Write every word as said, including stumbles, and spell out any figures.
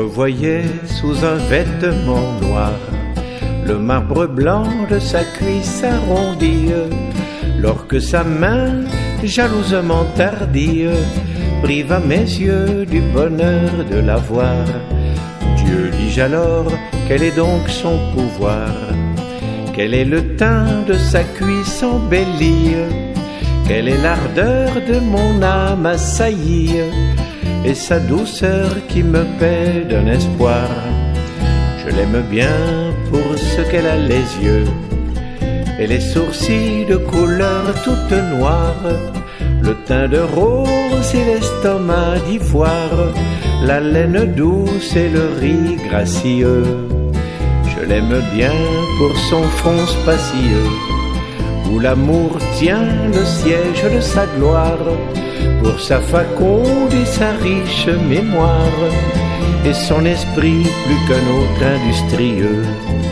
J'entrevoyais sous un vêtement noir le marbre blanc de sa cuisse arrondie, lors que sa main, jalousement tardive, priva mes yeux du bonheur de la voir. Dieu, dis-je alors, quel est donc son pouvoir? Quel est le teint de sa cuisse embellie? Quelle est l'ardeur de mon âme assaillie? Et sa douceur qui me paie d'un espoir. Je l'aime bien pour ce qu'elle a les yeux et les sourcils de couleur toute noire, le teint de rose et l'estomac d'ivoire, la laine douce et le riz gracieux. Je l'aime bien pour son front spacieux, où l'amour tient le siège de sa gloire, pour sa faconde et sa riche mémoire, et son esprit plus qu'un autre industrieux.